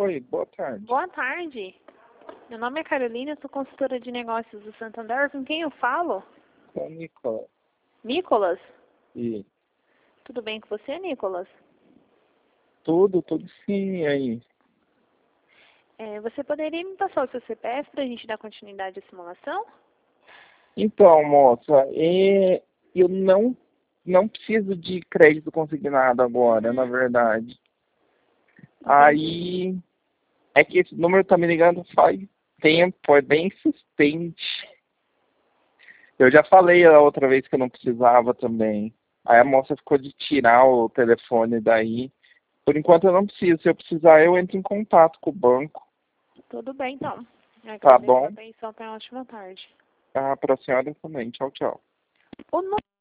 Oi, boa tarde. Boa tarde. Meu nome é Carolina, eu sou consultora de negócios do Santander. Com quem eu falo? Com o Nicolas. Nicolas? E Tudo bem com você, Nicolas? tudo sim, e aí? Você poderia me passar o seu CPF para a gente dar continuidade à simulação? Então, moça, eu não preciso de crédito consignado agora, na verdade. Entendi. Aí, é que esse número tá me ligando faz tempo, é bem insistente. Eu já falei a outra vez que eu não precisava também. Aí a moça ficou de tirar o telefone daí. Por enquanto eu não preciso. Se eu precisar, eu entro em contato com o banco. Tudo bem, então. Eu Tá agradeço a bom? atenção. Tenha uma ótima tarde. Ah, para a senhora também. Tchau, tchau. O